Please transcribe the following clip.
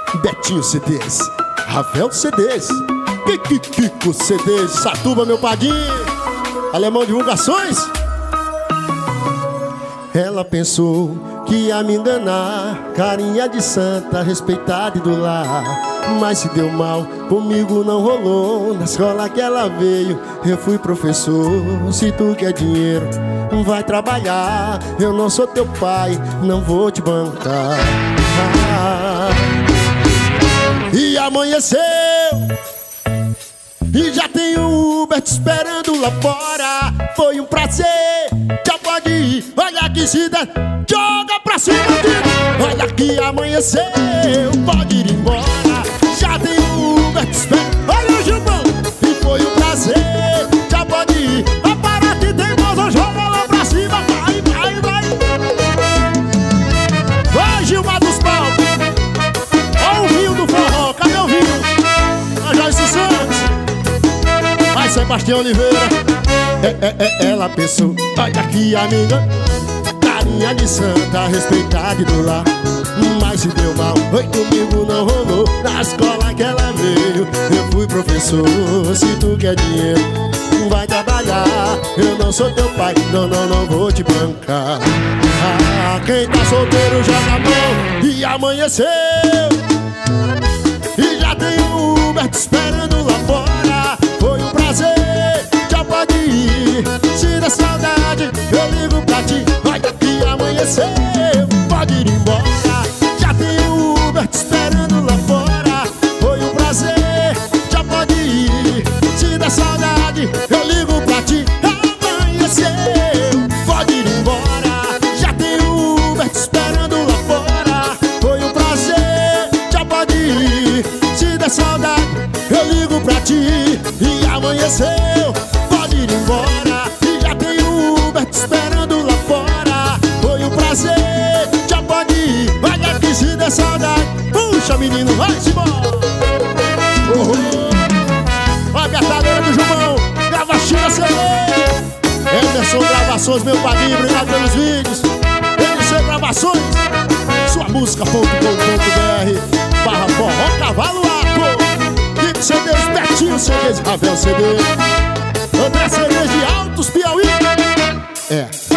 Betinho CDs, Ravel CDs, Kiko CDs, Satuba meu padrinho, Alemão Divulgações. Ela pensou que ia me enganar, carinha de santa, respeitada e do lar. Mas se deu mal, comigo não rolou. Na escola que ela veio, eu fui professor. Se tu quer dinheiro, vai trabalhar. Eu não sou teu pai, não vou te bancar. E amanheceu, e já tem o Uber te esperando lá fora. Foi um prazer, já pode ir. Olha que se der, joga pra cima de. Olha que amanheceu, pode ir embora. Já tem o Uber te esperando. Olha o Gilmão, e foi um prazer, já pode ir. Vai parar que tem moça, joga lá pra cima. Vai, vai, vai. Vai, Gilmar dos Palcos. Olha o Rio do Forró, cadê o Rio? A Joyce Santos. Vai, Sebastião Oliveira. Ela pensou, olha aqui amiga, carinha de santa, respeitada e do lar. Mas se deu mal, foi comigo não rolou. Na escola que ela veio, eu fui professor. Se tu quer dinheiro, vai trabalhar. Eu não sou teu pai, não vou te bancar. Quem tá solteiro joga a mão. E amanheceu, e já tem o Uber te esperando lá fora. Foi um prazer, já pode ir. Se der saudade, eu ligo pra ti. Olha que amanheceu, pode ir embora. Já tem o Uber te esperando lá fora. Foi um prazer, já pode ir. Se der saudade, eu ligo pra ti. Amanheceu, pode ir embora. Já tem o Uber te esperando lá fora. Foi um prazer, já pode ir. Se der saudade, eu ligo pra ti. E amanheceu, pode ir embora. E já tem o Uber te esperando lá fora. Foi um prazer, já pode ir. Vai aqui se der saudade. Puxa menino, vai-se embora. Olha a cartadeira do João, grava China CD. Emerson Gravações, meu padrinho, obrigado pelos vídeos. NC Gravações, sua música.com.br/forró cavalo aco. Kiko CDs, Betinho CDs, Ravel CD, André CDs de Altos Piauí.